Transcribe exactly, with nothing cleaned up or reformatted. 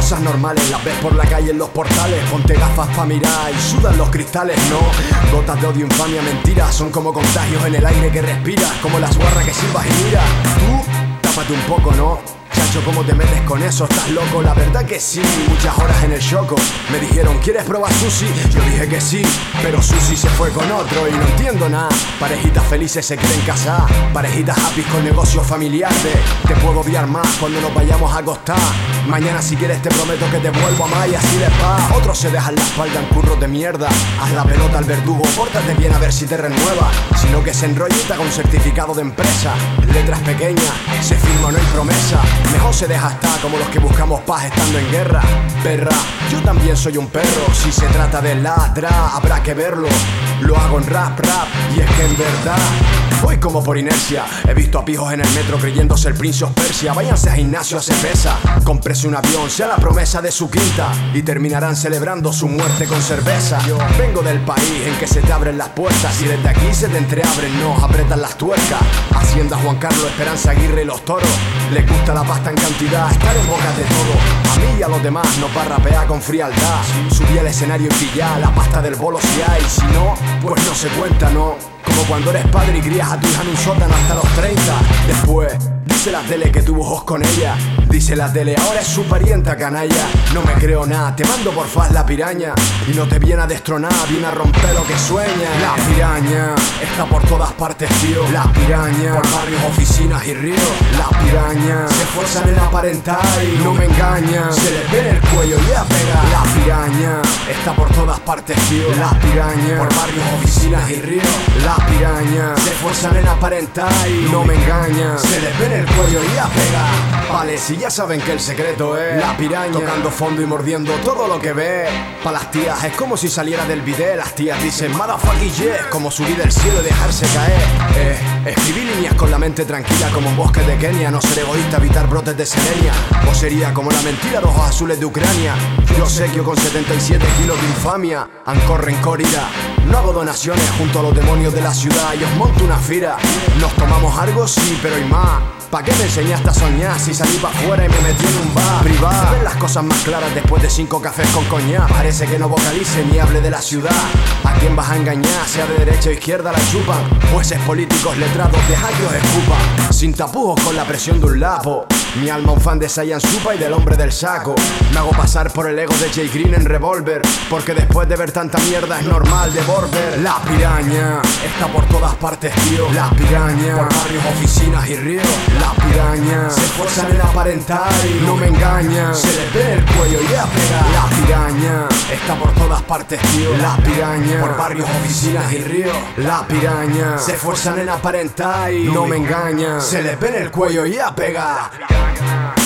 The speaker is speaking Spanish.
cosas normales las ves por la calle en los portales. Ponte gafas pa' mirar y sudan los cristales, no. Gotas de odio, infamia, mentiras, son como contagios en el aire que respiras, como las guarras que silbas y miras. Tú, tápate un poco, ¿no? Chacho, ¿cómo te metes con eso? ¿Estás loco? La verdad que sí, muchas horas en el choco. Me dijeron, ¿quieres probar sushi? Yo dije que sí, pero sushi se fue con otro y no entiendo nada. Parejitas felices se quieren casar, parejitas happy con negocios familiares. Te puedo odiar más cuando nos vayamos a acostar. Mañana si quieres te prometo que te vuelvo a amar y así les va. Otros se dejan la espalda en curros de mierda. Haz la pelota al verdugo, pórtate bien a ver si te renueva. Sino que se enrollita con certificado de empresa. Letras pequeñas, se firma, no hay promesa. Mejor se deja estar como los que buscamos paz estando en guerra. Perra, yo también soy un perro. Si se trata de ladrar, habrá que verlo. Lo hago en rap, rap, y es que en verdad voy como por inercia. He visto a pijos en el metro creyéndose el Prince of Persia. Váyanse a gimnasio, hace pesa. Cómprese un avión, sea la promesa de su quinta, y terminarán celebrando su muerte con cerveza. Yo vengo del país en que se te abren las puertas y desde aquí se te entreabren, no apretan las tuercas. Hacienda Juan Carlos, Esperanza Aguirre y los toros. Les gusta la pasta en cantidad, estar en boca de todo. A mí y a los demás nos va a rapear con frialdad. Subí al escenario y pillar la pasta del bolo si hay. Si no, pues no se cuenta, no. Como cuando eres padre y crías a tu hija en un sótano hasta los treinta. Después, dice la tele que tuvo ojos con ella. Dice la tele, ahora es su parienta canalla. No me creo nada, te mando por faz la piraña. Y no te viene a destronar, viene a romper lo que sueña. La piraña está por todas partes, tío. La piraña, por barrios, oficinas y ríos. La piraña, se esfuerzan en aparentar y no me engañan. Se les ve en el cuello y a pegar. La piraña está por todas partes, tío. La piraña, por barrios, oficinas y ríos. La piraña, se esfuerzan en aparentar y no me engañan. Se les ve en el cuello y a pegar. Vale, si ya saben que el secreto es la piraña, tocando fondo y mordiendo todo lo que ve. Pa' las tías es como si saliera del bidet. Las tías dicen motherfucking yeah, como subir del cielo y dejarse caer. Eh, escribir líneas con la mente tranquila como un bosque de Kenia. No ser egoísta, evitar brotes de selenia. O sería como la mentira de ojos azules de Ucrania. Yo sé que yo con setenta y siete kilos de infamia Ancor, rencor, ira. No hago donaciones junto a los demonios de la ciudad y os monto una fira. Nos tomamos algo, sí, pero hay más. ¿Pa' qué me enseñaste a soñar si salí pa' afuera y me metí en un bar privado? Se ven las cosas más claras después de cinco cafés con coñac. Parece que no vocalice ni hable de la ciudad. ¿A quién vas a engañar? Sea de derecha o izquierda la chupan. Jueces políticos letrados, deja que os escupa. Sin tapujos con la presión de un lapo. Mi alma un fan de Saiyan Supa y del hombre del saco. Me hago pasar por el ego de Jay Green en Revolver, porque después de ver tanta mierda es normal de volver. La piraña está por todas partes, tío. La piraña, por barrios, oficinas y ríos. La piraña, se esfuerzan en aparentar y no me engañan. Se les ve el cuello y a pegar. La piraña está por todas partes, tío. La piraña, por barrios, oficinas y ríos. La piraña, se esfuerzan en aparentar y no me engañan. Se les ve el cuello y a pegar.